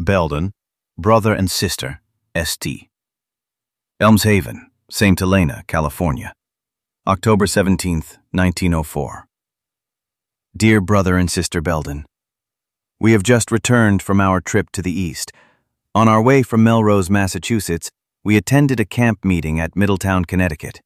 Belden, brother and sister, St. Elms Haven, St. Helena, California, October 17, 1904. Dear brother and sister Belden, we have just returned from our trip to the east. On our way from Melrose, Massachusetts, we attended a camp meeting at Middletown, Connecticut.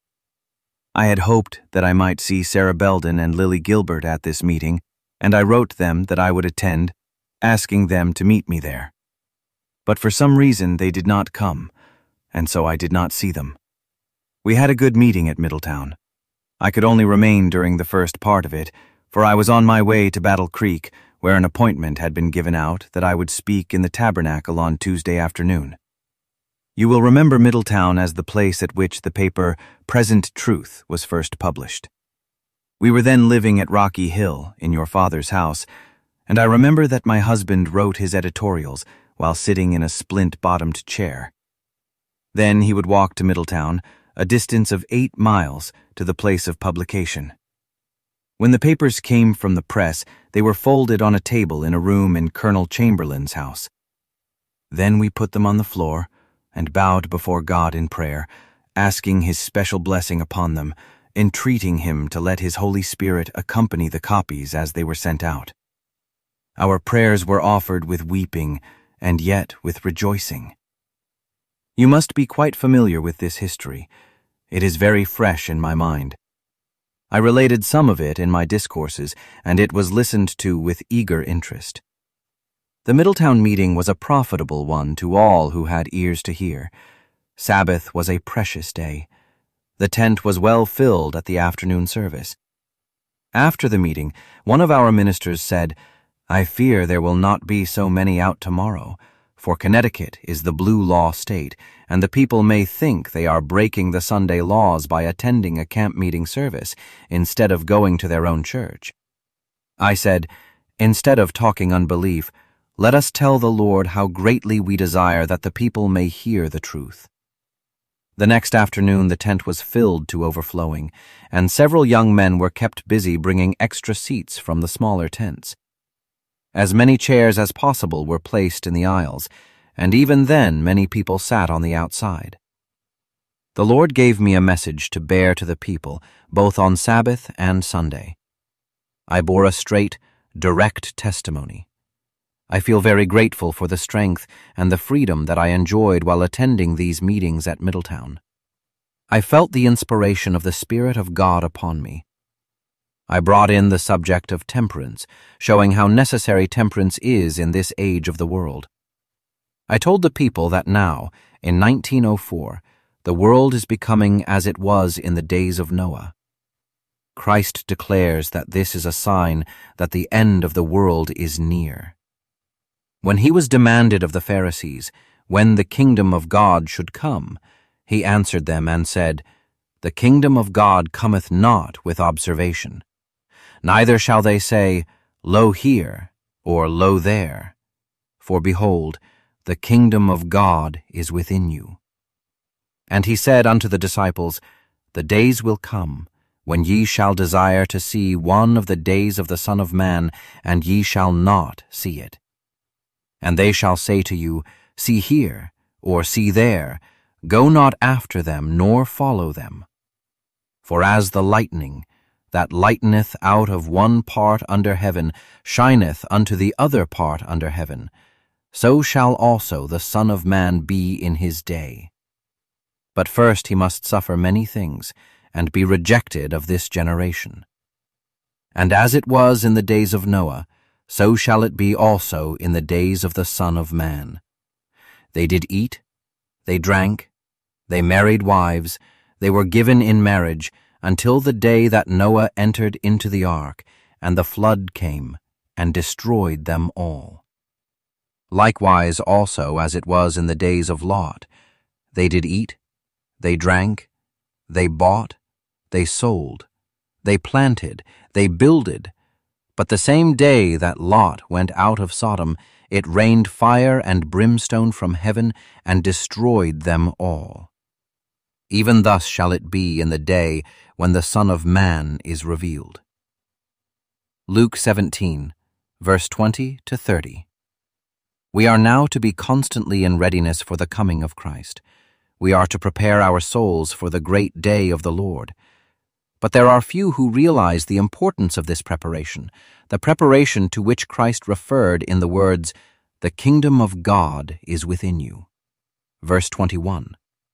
I had hoped that I might see Sarah Belden and Lily Gilbert at this meeting, and I wrote them that I would attend, asking them to meet me there. But for some reason they did not come, and so I did not see them. We had a good meeting at Middletown. I could only remain during the first part of it, for I was on my way to Battle Creek, where an appointment had been given out that I would speak in the Tabernacle on Tuesday afternoon. You will remember Middletown as the place at which the paper Present Truth was first published. We were then living at Rocky Hill, in your father's house, and I remember that my husband wrote his editorials while sitting in a splint-bottomed chair. Then he would walk to Middletown, a distance of 8 miles, to the place of publication. When the papers came from the press, they were folded on a table in a room in Colonel Chamberlain's house. Then we put them on the floor and bowed before God in prayer, asking His special blessing upon them, entreating Him to let His Holy Spirit accompany the copies as they were sent out. Our prayers were offered with weeping, and yet with rejoicing. You must be quite familiar with this history. It is very fresh in my mind. I related some of it in my discourses, and it was listened to with eager interest. The Middletown meeting was a profitable one to all who had ears to hear. Sabbath was a precious day. The tent was well filled at the afternoon service. After the meeting, one of our ministers said, "I fear there will not be so many out tomorrow, for Connecticut is the blue law state, and the people may think they are breaking the Sunday laws by attending a camp meeting service instead of going to their own church." I said, "Instead of talking unbelief, let us tell the Lord how greatly we desire that the people may hear the truth." The next afternoon the tent was filled to overflowing, and several young men were kept busy bringing extra seats from the smaller tents. As many chairs as possible were placed in the aisles, and even then many people sat on the outside. The Lord gave me a message to bear to the people, both on Sabbath and Sunday. I bore a straight, direct testimony. I feel very grateful for the strength and the freedom that I enjoyed while attending these meetings at Middletown. I felt the inspiration of the Spirit of God upon me. I brought in the subject of temperance, showing how necessary temperance is in this age of the world. I told the people that now, in 1904, the world is becoming as it was in the days of Noah. Christ declares that this is a sign that the end of the world is near. When he was demanded of the Pharisees when the kingdom of God should come, he answered them and said, "The kingdom of God cometh not with observation. Neither shall they say, Lo here, or Lo there. For behold, the kingdom of God is within you." And he said unto the disciples, "The days will come, when ye shall desire to see one of the days of the Son of Man, and ye shall not see it. And they shall say to you, See here, or see there, go not after them, nor follow them. For as the lightning, that lighteneth out of one part under heaven, shineth unto the other part under heaven, so shall also the Son of Man be in his day. But first he must suffer many things, and be rejected of this generation. And as it was in the days of Noah, so shall it be also in the days of the Son of Man. They did eat, they drank, they married wives, they were given in marriage, until the day that Noah entered into the ark, and the flood came, and destroyed them all. Likewise also as it was in the days of Lot, they did eat, they drank, they bought, they sold, they planted, they builded. But the same day that Lot went out of Sodom, it rained fire and brimstone from heaven, and destroyed them all. Even thus shall it be in the day when the Son of Man is revealed. Luke 17, verse 20 to 30. We are now to be constantly in readiness for the coming of Christ. We are to prepare our souls for the great day of the Lord. But there are few who realize the importance of this preparation, the preparation to which Christ referred in the words, "The kingdom of God is within you." Verse 21.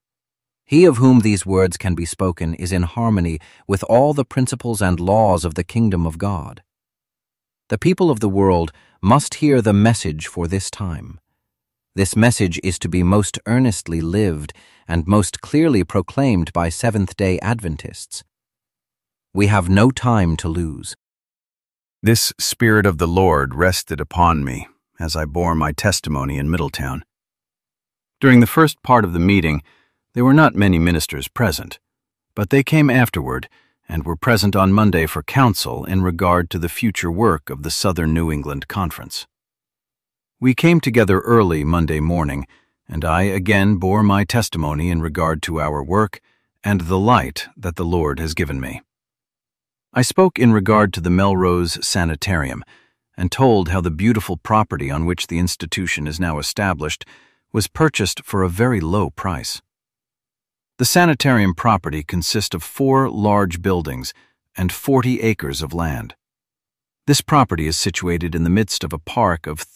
He of whom these words can be spoken is in harmony with all the principles and laws of the kingdom of God. The people of the world must hear the message for this time. This message is to be most earnestly lived and most clearly proclaimed by Seventh-day Adventists. We have no time to lose. This Spirit of the Lord rested upon me as I bore my testimony in Middletown. During the first part of the meeting, there were not many ministers present, but they came afterward and were present on Monday for counsel in regard to the future work of the Southern New England Conference. We came together early Monday morning, and I again bore my testimony in regard to our work and the light that the Lord has given me. I spoke in regard to the Melrose Sanitarium and told how the beautiful property on which the institution is now established was purchased for a very low price. The sanitarium property consists of 4 large buildings and 40 acres of land. This property is situated in the midst of a park of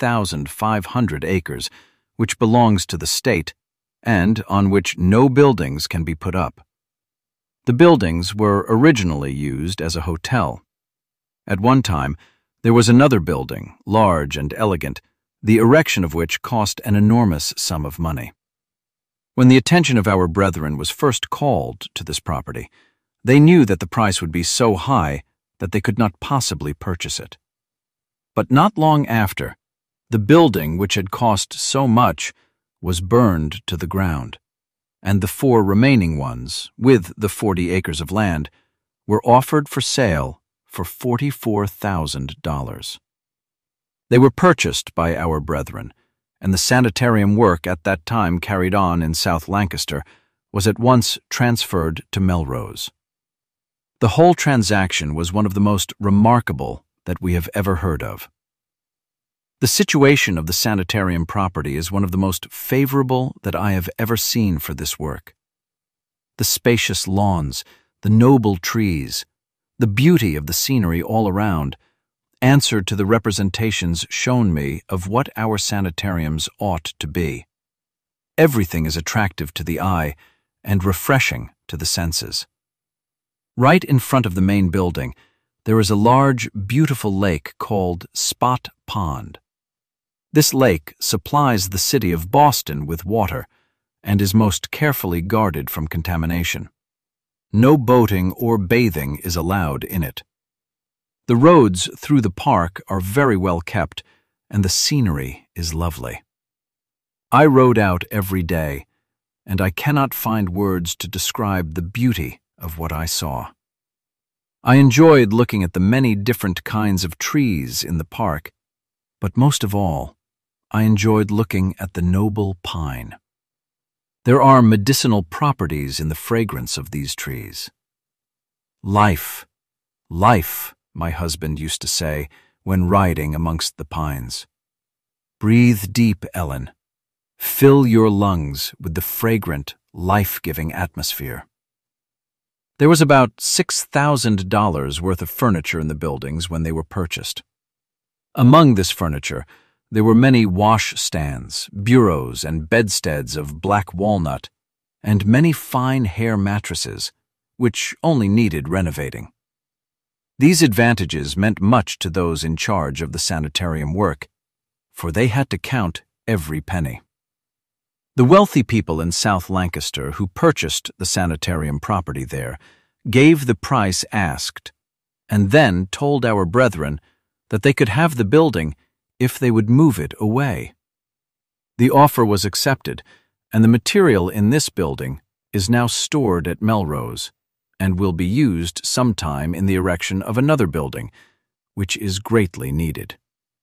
3,500 acres, which belongs to the state and on which no buildings can be put up. The buildings were originally used as a hotel. At one time, there was another building, large and elegant, the erection of which cost an enormous sum of money. When the attention of our brethren was first called to this property, they knew that the price would be so high that they could not possibly purchase it. But not long after, the building which had cost so much was burned to the ground, and the 4 remaining ones, with the 40 acres of land, were offered for sale for $44,000. They were purchased by our brethren, and the sanitarium work at that time carried on in South Lancaster was at once transferred to Melrose. The whole transaction was one of the most remarkable that we have ever heard of. The situation of the sanitarium property is one of the most favorable that I have ever seen for this work. The spacious lawns, the noble trees, the beauty of the scenery all around answered to the representations shown me of what our sanitariums ought to be. Everything is attractive to the eye and refreshing to the senses. Right in front of the main building, there is a large, beautiful lake called Spot Pond. This lake supplies the city of Boston with water and is most carefully guarded from contamination. No boating or bathing is allowed in it. The roads through the park are very well kept, and the scenery is lovely. I rode out every day, and I cannot find words to describe the beauty of what I saw. I enjoyed looking at the many different kinds of trees in the park, but most of all, I enjoyed looking at the noble pine. There are medicinal properties in the fragrance of these trees. Life, life, my husband used to say when riding amongst the pines. Breathe deep, Ellen. Fill your lungs with the fragrant, life-giving atmosphere. There was about $6,000 worth of furniture in the buildings when they were purchased. Among this furniture, there were many wash-stands, bureaus, and bedsteads of black walnut, and many fine hair mattresses, which only needed renovating. These advantages meant much to those in charge of the sanitarium work, for they had to count every penny. The wealthy people in South Lancaster who purchased the sanitarium property there gave the price asked, and then told our brethren that they could have the building if they would move it away. The offer was accepted, and the material in this building is now stored at Melrose and will be used sometime in the erection of another building, which is greatly needed.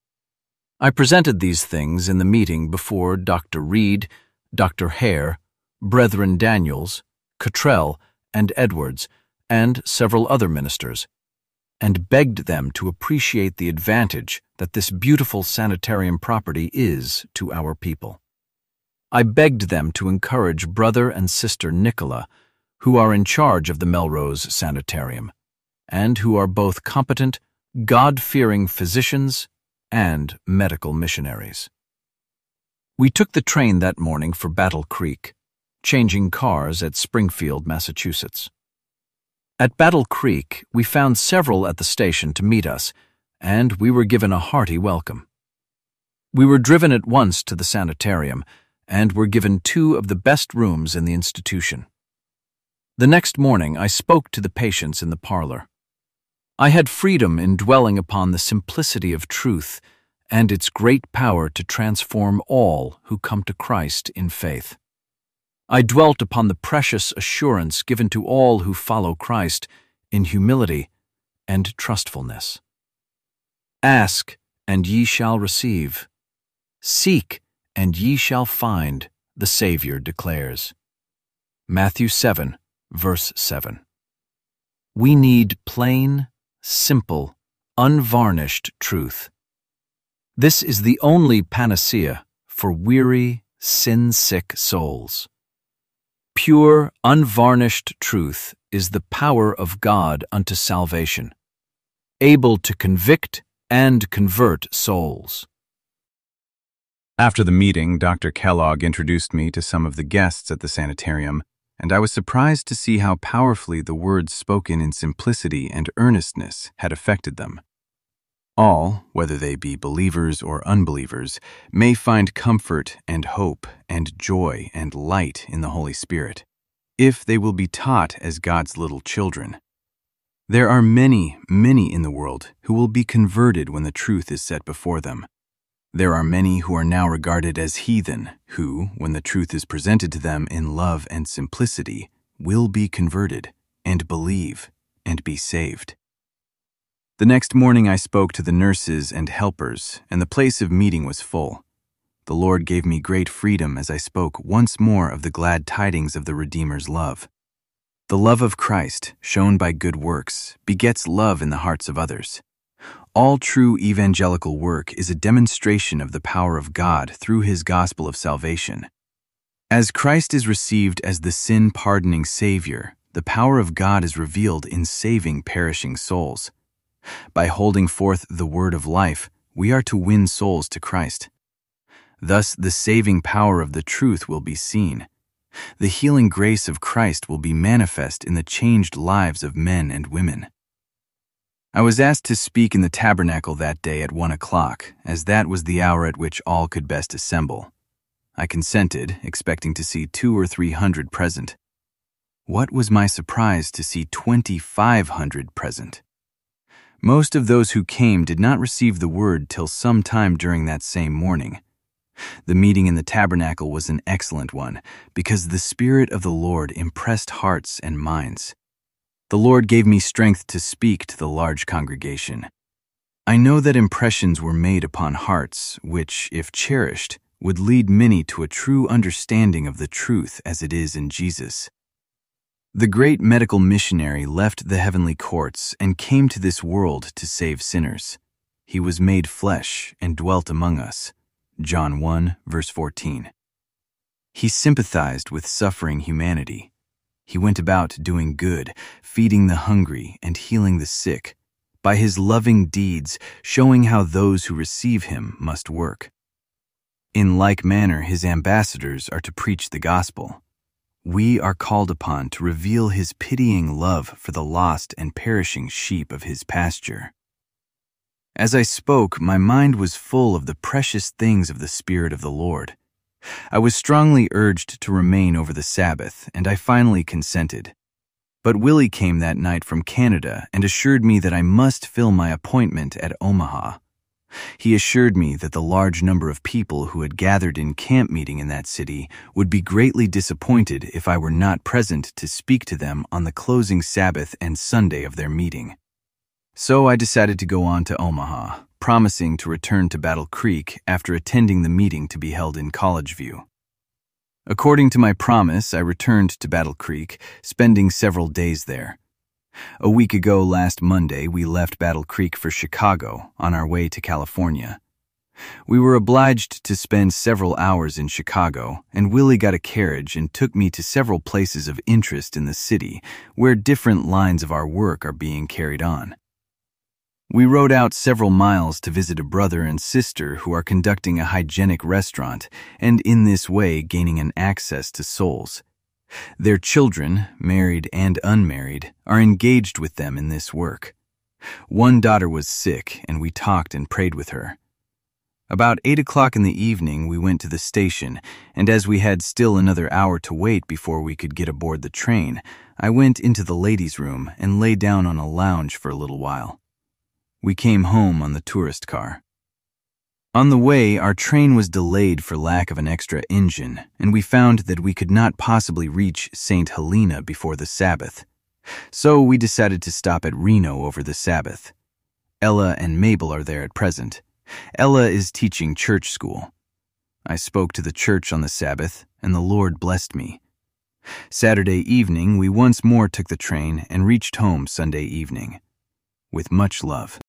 I presented these things in the meeting before Dr. Reed, Dr. Hare, Brethren Daniels, Cottrell, and Edwards, and several other ministers, and begged them to appreciate the advantage that this beautiful sanitarium property is to our people. I begged them to encourage Brother and Sister Nicola, who are in charge of the Melrose Sanitarium, and who are both competent, God-fearing physicians and medical missionaries. We took the train that morning for Battle Creek, changing cars at Springfield, Massachusetts. At Battle Creek, we found several at the station to meet us, and we were given a hearty welcome. We were driven at once to the sanitarium, and were given 2 of the best rooms in the institution. The next morning, I spoke to the patients in the parlor. I had freedom in dwelling upon the simplicity of truth and its great power to transform all who come to Christ in faith. I dwelt upon the precious assurance given to all who follow Christ in humility and trustfulness. Ask, and ye shall receive. Seek, and ye shall find, the Savior declares. Matthew 7, verse 7. We need plain, simple, unvarnished truth. This is the only panacea for weary, sin-sick souls. Pure, unvarnished truth is the power of God unto salvation, able to convict and convert souls. After the meeting, Dr. Kellogg introduced me to some of the guests at the sanitarium, and I was surprised to see how powerfully the words spoken in simplicity and earnestness had affected them. All, whether they be believers or unbelievers, may find comfort and hope and joy and light in the Holy Spirit, if they will be taught as God's little children. There are many, many in the world who will be converted when the truth is set before them. There are many who are now regarded as heathen, who, when the truth is presented to them in love and simplicity, will be converted and believe and be saved. The next morning I spoke to the nurses and helpers, and the place of meeting was full. The Lord gave me great freedom as I spoke once more of the glad tidings of the Redeemer's love. The love of Christ, shown by good works, begets love in the hearts of others. All true evangelical work is a demonstration of the power of God through His gospel of salvation. As Christ is received as the sin-pardoning Savior, the power of God is revealed in saving perishing souls. By holding forth the word of life, we are to win souls to Christ. Thus, the saving power of the truth will be seen. The healing grace of Christ will be manifest in the changed lives of men and women. I was asked to speak in the tabernacle that day at 1 o'clock, as that was the hour at which all could best assemble. I consented, expecting to see 200 or 300 present. What was my surprise to see 2,500 present? Most of those who came did not receive the word till some time during that same morning. The meeting in the tabernacle was an excellent one, because the Spirit of the Lord impressed hearts and minds. The Lord gave me strength to speak to the large congregation. I know that impressions were made upon hearts, which, if cherished, would lead many to a true understanding of the truth as it is in Jesus. The great medical missionary left the heavenly courts and came to this world to save sinners. He was made flesh and dwelt among us. John 1, verse 14. He sympathized with suffering humanity. He went about doing good, feeding the hungry and healing the sick, by his loving deeds showing how those who receive him must work. In like manner, his ambassadors are to preach the gospel. We are called upon to reveal his pitying love for the lost and perishing sheep of his pasture. As I spoke, my mind was full of the precious things of the Spirit of the Lord. I was strongly urged to remain over the Sabbath, and I finally consented. But Willie came that night from Canada and assured me that I must fill my appointment at Omaha. He assured me that the large number of people who had gathered in camp meeting in that city would be greatly disappointed if I were not present to speak to them on the closing Sabbath and Sunday of their meeting. So I decided to go on to Omaha, promising to return to Battle Creek after attending the meeting to be held in College View. According to my promise, I returned to Battle Creek, spending several days there. A week ago last Monday, we left Battle Creek for Chicago on our way to California. We were obliged to spend several hours in Chicago, and Willie got a carriage and took me to several places of interest in the city where different lines of our work are being carried on. We rode out several miles to visit a brother and sister who are conducting a hygienic restaurant and in this way gaining an access to souls. Their children, married and unmarried, are engaged with them in this work. One daughter was sick, and we talked and prayed with her. About 8 o'clock in the evening, we went to the station, and as we had still another hour to wait before we could get aboard the train, I went into the ladies' room and lay down on a lounge for a little while. We came home on the tourist car. On the way, our train was delayed for lack of an extra engine, and we found that we could not possibly reach St. Helena before the Sabbath. So we decided to stop at Reno over the Sabbath. Ella and Mabel are there at present. Ella is teaching church school. I spoke to the church on the Sabbath, and the Lord blessed me. Saturday evening, we once more took the train and reached home Sunday evening. With much love.